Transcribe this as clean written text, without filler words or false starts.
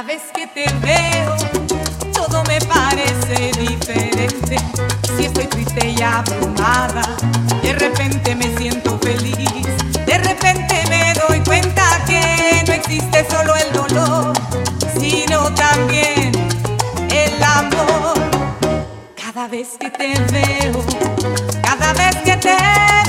vez que te veo, todo me parece diferente. Si estoy triste y abrumada, de repente me siento feliz. De repente me doy cuenta que no existe solo el dolor, sino también el amor. Cada vez que te veo, cada vez que te